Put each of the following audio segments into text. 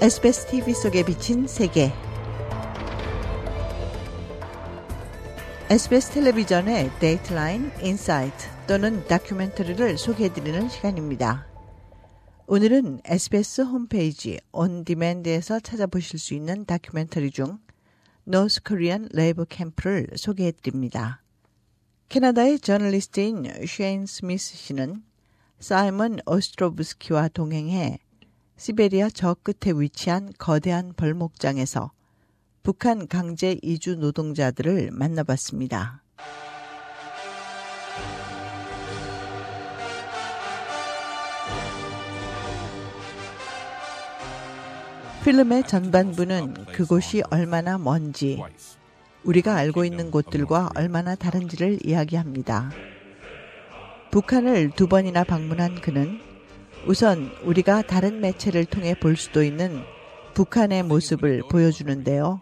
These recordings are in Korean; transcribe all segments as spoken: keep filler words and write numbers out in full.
에스비에스 티비 속에 비친 세계. 에스비에스 텔레비전의 데이트라인 인사이트 또는 다큐멘터리를 소개해드리는 시간입니다. 오늘은 에스비에스 홈페이지 온디맨드에서 찾아보실 수 있는 다큐멘터리 중 노스 코리안 레이버 캠프를 소개해드립니다. 캐나다의 저널리스트인 쉐인 스미스 씨는 사이먼 오스트로브스키와 동행해 시베리아 저 끝에 위치한 거대한 벌목장에서 북한 강제 이주 노동자들을 만나봤습니다. 필름의 전반부는 그곳이 얼마나 먼지, 우리가 알고 있는 곳들과 얼마나 다른지를 이야기합니다. 북한을 두 번이나 방문한 그는 우선 우리가 다른 매체를 통해 볼 수도 있는 북한의 모습을 보여주는데요.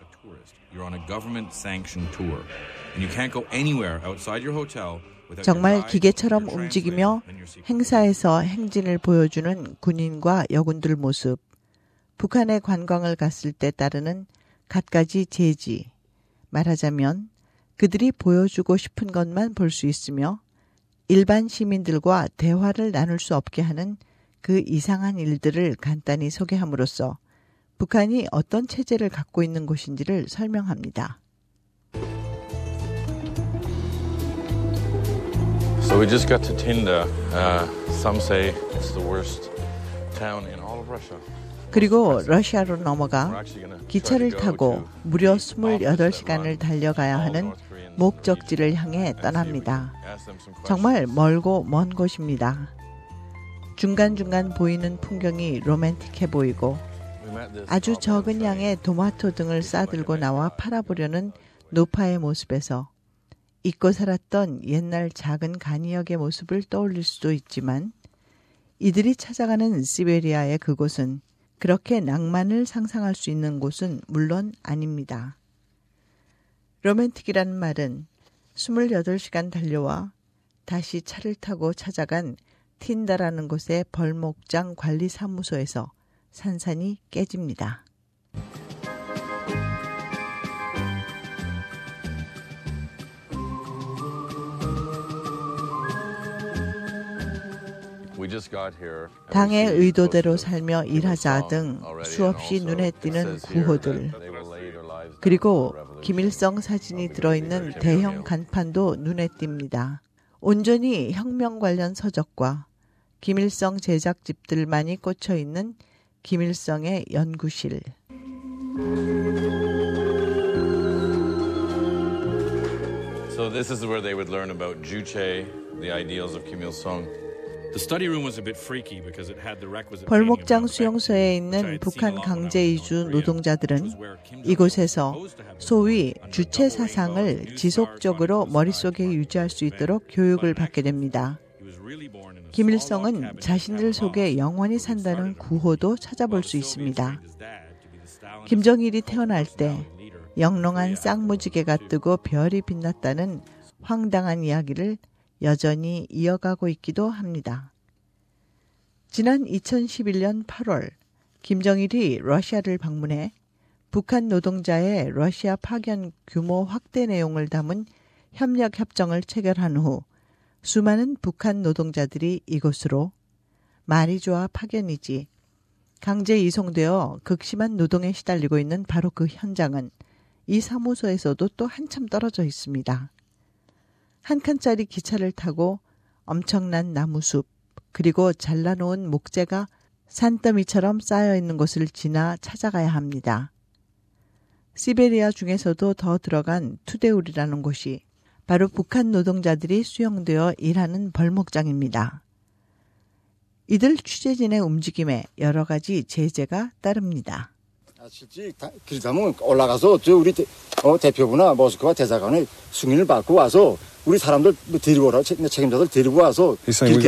정말 기계처럼 움직이며 행사에서 행진을 보여주는 군인과 여군들 모습, 북한의 관광을 갔을 때 따르는 갖가지 제지, 말하자면 그들이 보여주고 싶은 것만 볼 수 있으며 일반 시민들과 대화를 나눌 수 없게 하는 그 이상한 일들을 간단히 소개함으로써 북한이 어떤 체제를 갖고 있는 곳인지를 설명합니다. So we just got to Tinda. Uh, some say it's the worst town in all of Russia. 그리고 러시아로 넘어가 기차를 타고 무려 이십팔 시간을 달려가야 하는 목적지를 향해 떠납니다. 정말 멀고 먼 곳입니다. 중간중간 보이는 풍경이 로맨틱해 보이고 아주 적은 양의 토마토 등을 싸들고 나와 팔아보려는 노파의 모습에서 잊고 살았던 옛날 작은 간이역의 모습을 떠올릴 수도 있지만 이들이 찾아가는 시베리아의 그곳은 그렇게 낭만을 상상할 수 있는 곳은 물론 아닙니다. 로맨틱이라는 말은 이십팔 시간 달려와 다시 차를 타고 찾아간 틴다라는 곳의 벌목장 관리사무소에서 산산이 깨집니다. 당의 의도대로 살며 일하자 등 수없이 눈에 띄는 구호들, 그리고 김일성 사진이 들어있는 대형 간판도 눈에 띕니다. 온전히 혁명 관련 서적과 김일성 제작집들만이 꽂혀있는 김일성의 연구실. So this is where they would learn about Juche, the ideals of Kim Il-sung. 벌목장 수용소에 있는 북한 강제 이주 노동자들은 이곳에서 소위 주체 사상을 지속적으로 머릿속에 유지할 수 있도록 교육을 받게 됩니다. 김일성은 자신들 속에 영원히 산다는 구호도 찾아볼 수 있습니다. 김정일이 태어날 때 영롱한 쌍무지개가 뜨고 별이 빛났다는 황당한 이야기를 여전히 이어가고 있기도 합니다. 지난 이천십일 년 팔월 김정일이 러시아를 방문해 북한 노동자의 러시아 파견 규모 확대 내용을 담은 협력 협정을 체결한 후 수많은 북한 노동자들이 이곳으로 말이 좋아 파견이지 강제 이송되어 극심한 노동에 시달리고 있는 바로 그 현장은 이 사무소에서도 또 한참 떨어져 있습니다. 한 칸짜리 기차를 타고 엄청난 나무숲 그리고 잘라놓은 목재가 산더미처럼 쌓여있는 곳을 지나 찾아가야 합니다. 시베리아 중에서도 더 들어간 투데울이라는 곳이 바로 북한 노동자들이 수용되어 일하는 벌목장입니다. 이들 취재진의 움직임에 여러 가지 제재가 따릅니다. 실제 그렇다면 올라가서 저 우리 대, 어, 대표부나 모스크바 대사관의 승인을 받고 와서 우리 사람들 데리고 오라 책임자들 데리고 와서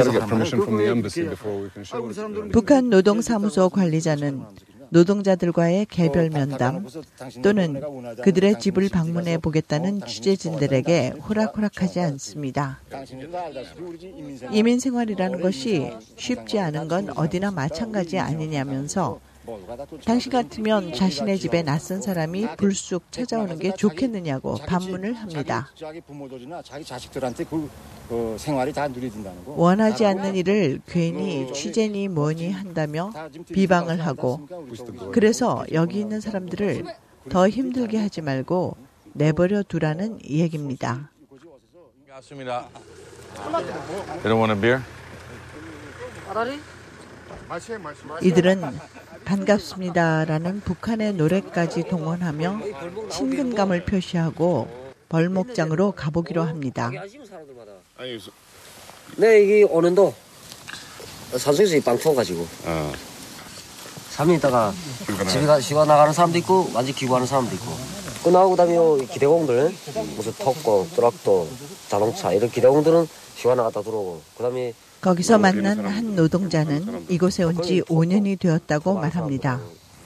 북한 노동사무소 관리자는 노동자들과의 개별 면담 또는 그들의 집을 방문해 보겠다는 취재진들에게 호락호락하지 않습니다. 이민 생활이라는 것이 쉽지 않은 건 어디나 마찬가지 아니냐면서 당신 같으면 자신의 집에 낯선 사람이 불쑥 찾아오는 게 좋겠느냐고 반문을 합니다. 원하지 않는 일을 괜히 취재니 뭐니 한다며 비방을 하고, 그래서 여기 있는 사람들을 더 힘들게 하지 말고 내버려 두라는 얘기입니다. 이들은 반갑습니다라는 북한의 노래까지 동원하며 친근감을 표시하고 벌목장으로 가보기로 합니다. 네, 이게 오는도 산속에서 이 빵 투어가지고 어. 삼 일 있다가 집에 가, 쉬고 나가는 사람도 있고 완전 기구하는 사람도 있고 끝나고 그다음에 기대공들 무슨 턱고, 트럭도, 자동차 이런 기대공들은 쉬고 나갔다 들어오고 그다음에 거기서 만난 한 노동자는 이곳에 온 지 오 년이 되었다고 말합니다.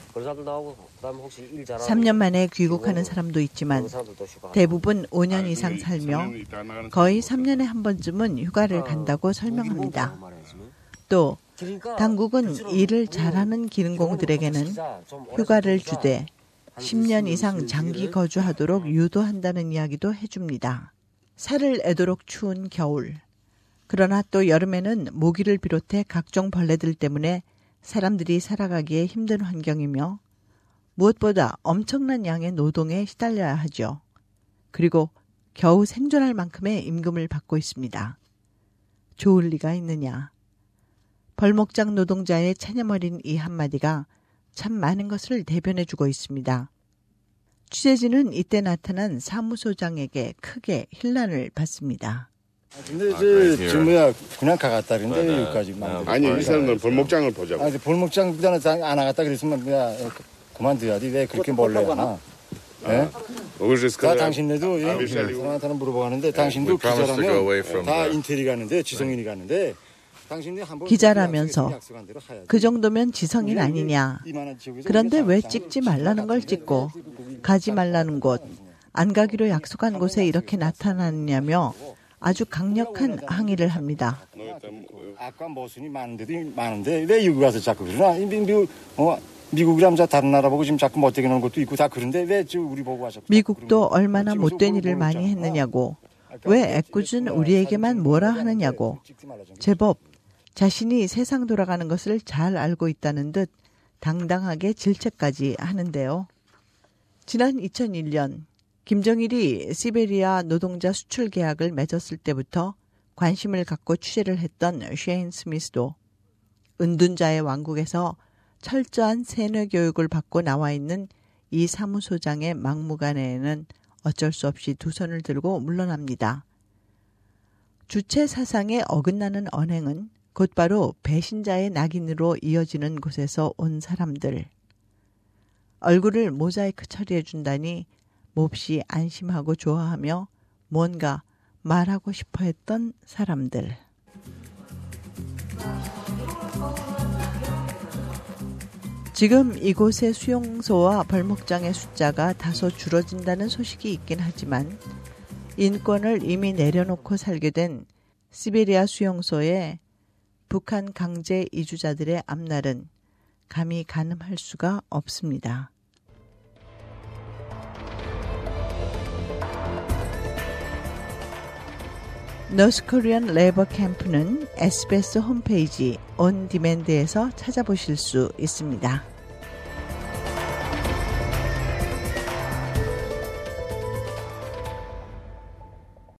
삼 년 만에 귀국하는 사람도 있지만 대부분 오 년 이상 살며 거의 삼 년에 한 번쯤은 휴가를 간다고 설명합니다. 또 당국은 일을 잘하는 기능공들에게는 휴가를 주되 십 년 이상 장기 거주하도록 유도한다는 이야기도 해줍니다. 살을 애도록 추운 겨울. 그러나 또 여름에는 모기를 비롯해 각종 벌레들 때문에 사람들이 살아가기에 힘든 환경이며 무엇보다 엄청난 양의 노동에 시달려야 하죠. 그리고 겨우 생존할 만큼의 임금을 받고 있습니다. 좋을 리가 있느냐. 벌목장 노동자의 체념어린 이 한마디가 참 많은 것을 대변해주고 있습니다. 취재진은 이때 나타난 사무소장에게 크게 힐난을 받습니다. 근데 이제 지금 뭐야 그냥 가갔다 그런데 여기까지 만들. 아니 이 사람들은 벌목장을 보자고. 아니 벌목장보다는 안 나갔다 그랬으면 뭐야 그만둬야지 왜 그렇게 몰래 하나? 예? 다 당신네도 사람한테는 물어보고 하는데 당신도 기자라면 다 인텔이 가는데 지성인이 가는데 당신이 한번 기자라면서 그 정도면 지성인 아니냐. 그런데 왜 찍지 말라는 걸 찍고 가지 말라는 곳, 안 가기로 약속한 곳에 이렇게 나타났냐며 아주 강력한 항의를 합니다. 아까 모순이 많은데도 많은데 왜 여기 와서 자꾸 그러나? 미국, 어, 미국이라면 다른 나라 보고 지금 자꾸 못되게 하는 것도 있고 다 그런데 왜 우리 보고 와서 미국도 얼마나 못된 일을 많이 했느냐고, 왜 애꿎은 우리에게만 뭐라 하느냐고, 제법 자신이 세상 돌아가는 것을 잘 알고 있다는 듯 당당하게 질책까지 하는데요. 지난 이천일 년 김정일이 시베리아 노동자 수출 계약을 맺었을 때부터 관심을 갖고 취재를 했던 셰인 스미스도 은둔자의 왕국에서 철저한 세뇌 교육을 받고 나와 있는 이 사무소장의 막무가내에는 어쩔 수 없이 두 손을 들고 물러납니다. 주체 사상에 어긋나는 언행은 곧바로 배신자의 낙인으로 이어지는 곳에서 온 사람들. 얼굴을 모자이크 처리해준다니 몹시 안심하고 좋아하며 뭔가 말하고 싶어 했던 사람들. 지금 이곳의 수용소와 벌목장의 숫자가 다소 줄어든다는 소식이 있긴 하지만 인권을 이미 내려놓고 살게 된 시베리아 수용소에 북한 강제 이주자들의 앞날은 감히 가늠할 수가 없습니다. 노스 코리안 레이버 캠프는 에스비에스 홈페이지 온 디맨드에서 찾아보실 수 있습니다.